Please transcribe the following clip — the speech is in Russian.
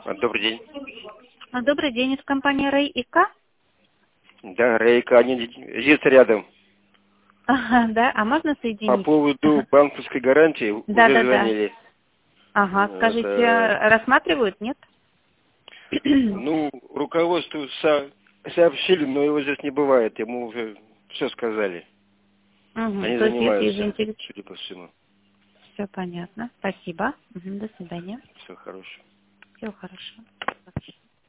Добрый день. Добрый день, из компании Рэй и К. Да, Рейка, они здесь рядом. Ага, да, а можно По соединить? поводу банковской гарантии уже Да. звонили. Ага, скажите, рассматривают, нет? Ну, руководству сообщили, но его здесь не бывает. Ему уже все сказали. Угу, Они то есть, если занимаются, заинтересованы. судя по всему. Все понятно. Спасибо. До свидания. Все хорошо. Всего хорошего.